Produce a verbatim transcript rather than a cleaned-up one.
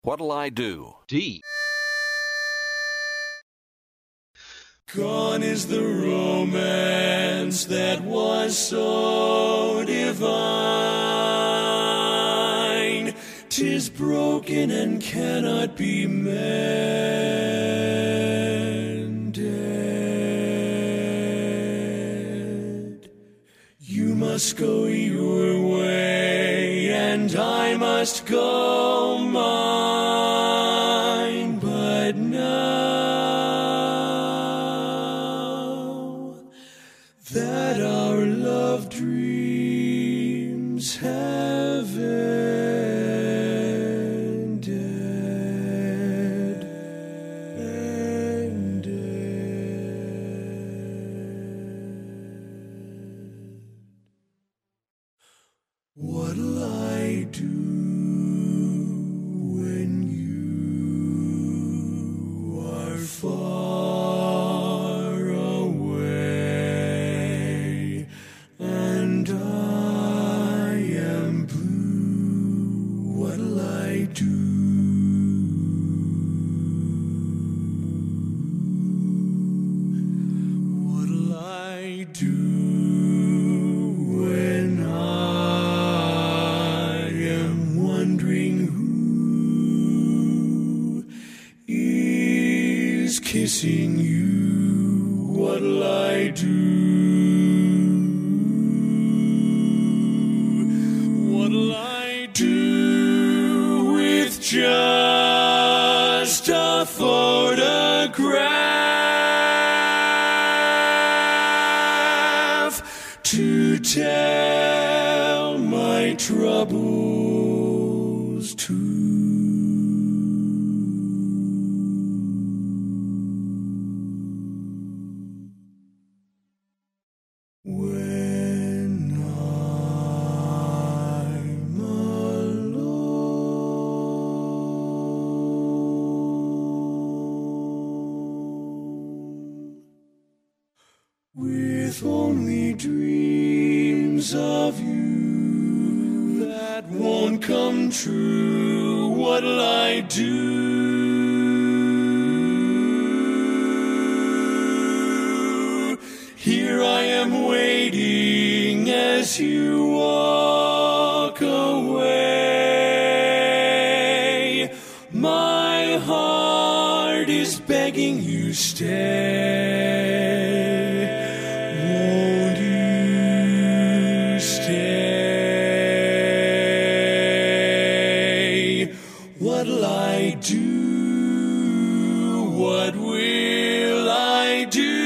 What'll I do? D. Gone is the romance that was so divine. 'Tis broken and cannot be mended. You must go your way and I must go mine. But now that our love dreams have ended, ended. What'll I do when you are far away and I am blue? What'll I do? What'll I do when I am wondering who is kissing you? What'll I do? What'll I do with just a photograph to tell my troubles to? When I'm alone, with only dreams of you that won't come true, what'll I do? Here I am waiting as you walk away. My heart is begging you stay. Won't you stay? What'll I do? What will I do?